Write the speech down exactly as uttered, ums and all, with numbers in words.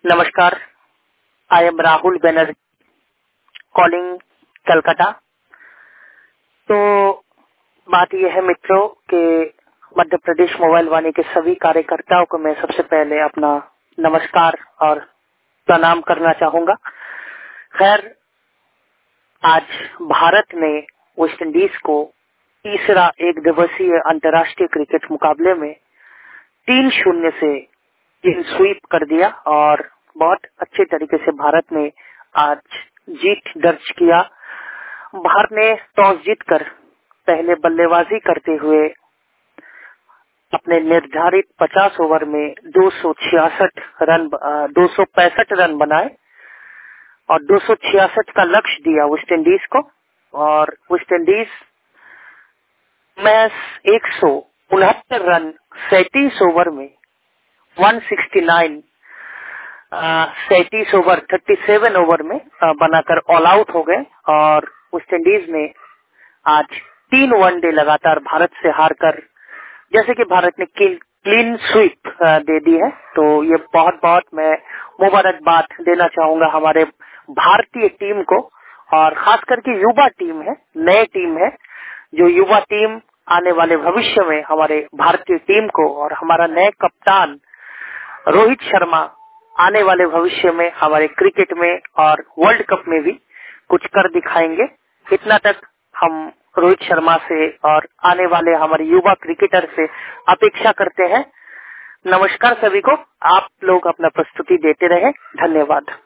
नमस्कार, I am Rahul Banerjee calling Calcutta. तो बात यह है मित्रों कि मध्य प्रदेश मोबाइल वाणी के सभी कार्यकर्ताओं को मैं सबसे पहले अपना नमस्कार और प्रणाम करना चाहूंगा। खैर, आज भारत ने वेस्ट इंडीज को तीसरा एक दिवसीय अंतर्राष्ट्रीय क्रिकेट मुकाबले में तीन शून्य से तीन स्वीप कर दिया और बहुत अच्छे तरीके से भारत ने आज जीत दर्ज किया। भारत ने टॉस जीतकर पहले बल्लेबाजी करते हुए अपने निर्धारित पचास ओवर में दो सौ छियासठ रन दो सौ पैंसठ रन बनाए और दो सौ छियासठ का लक्ष्य दिया वेस्ट इंडीज को। और वेस्ट इंडीज मैच एक सौ उनहत्तर रन सैंतीस ओवर में एक सौ उनहत्तर सैंतीस ओवर सैंतीस ओवर में आ, बनाकर ऑल आउट हो गए और वेस्ट इंडीज ने आज तीन वनडे लगातार भारत से हारकर जैसे कि भारत ने क्लीन स्वीप दे दी है। तो ये बहुत बहुत मैं मुबारकबाद देना चाहूंगा हमारे भारतीय टीम को, और खास करके युवा टीम है, नए टीम है, जो युवा टीम आने वाले भविष्य में हमारे भारतीय टीम को, और हमारा नए कप्तान रोहित शर्मा आने वाले भविष्य में हमारे क्रिकेट में और वर्ल्ड कप में भी कुछ कर दिखाएंगे। इतना तक हम रोहित शर्मा से और आने वाले हमारे युवा क्रिकेटर से अपेक्षा करते हैं। नमस्कार सभी को, आप लोग अपना प्रस्तुति देते रहे। धन्यवाद।